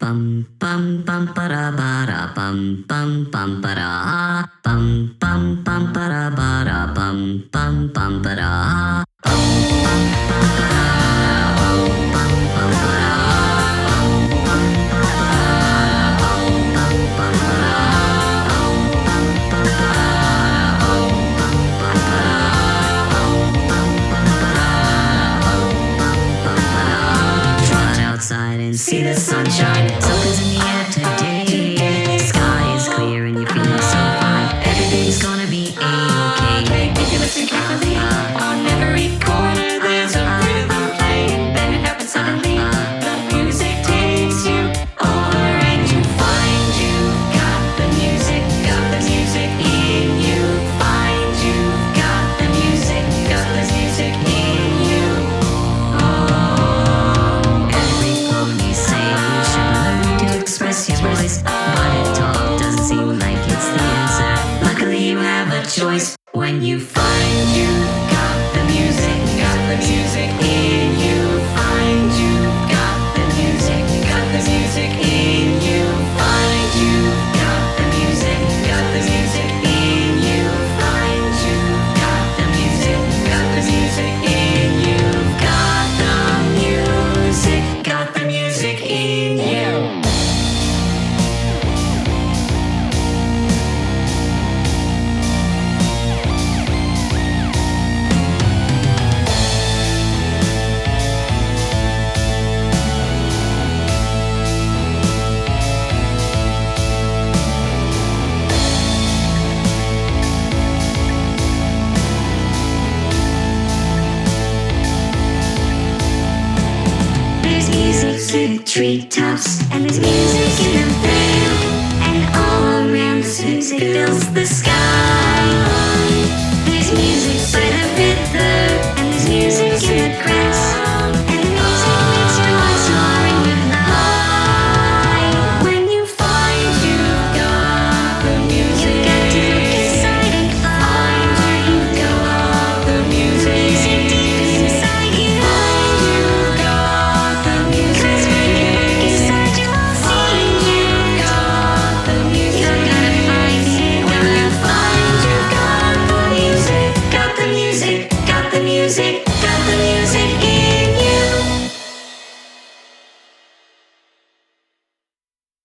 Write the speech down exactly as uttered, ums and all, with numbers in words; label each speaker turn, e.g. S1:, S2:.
S1: Bum bum bum para bara bum bum bum para bum bum bum para bara bum bum bum para bum bum bum para bum bum bum para bum bum bum para bum bum bum para bum bum bum para bum bum bum para bum bum bum para bum bum bum para. Trot outside and see the sunshine. Something's in the air today. Sky is clear and you're feeling so fine. Everything's gonna be a-okay.
S2: If you listen carefully, on every corner there's a rhythm playing. Then it happens suddenly. The music takes you over and you find you've got the music, got the music in you. Find you've got the music, got the music in you.
S1: Every pony say you should learn to express your voice, but it talk doesn't seem like it's the answer. Luckily you have a choice when you
S2: Find you've got the music, got the music in you. Find you've got the music, got the music in you. Find you've got the music, got the music in you. Find you've got the music, got the music in you. Got the music, got the music in you.
S3: There's music in the treetops, and there's music in the vale, and all around this music fills the sky.